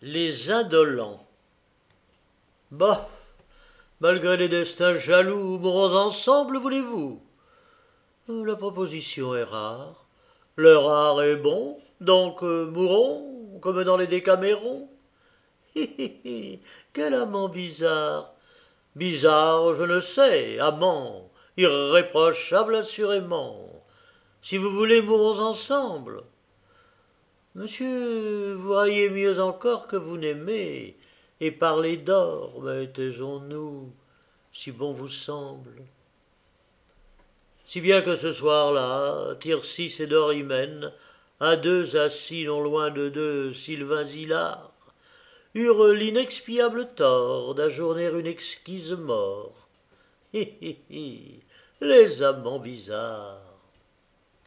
Les indolents. Bah, malgré les destins jaloux, mourons ensemble, voulez-vous? La proposition est rare. Le rare est bon, donc mourons, comme dans les Décamérons. Hi hi hi, quel amant bizarre! Bizarre, je ne sais, amant, irréprochable assurément. Si vous voulez, mourons ensemble. Monsieur, vous raillez mieux encore que vous n'aimez, et parlez d'or, mais taisons-nous, si bon vous semble. Si bien que ce soir-là, Tircis et Dorymène, à deux assis non loin de deux sylvains hilars, eurent l'inexpiable tort d'ajourner une exquise mort. Hi hi hi, les amants bizarres.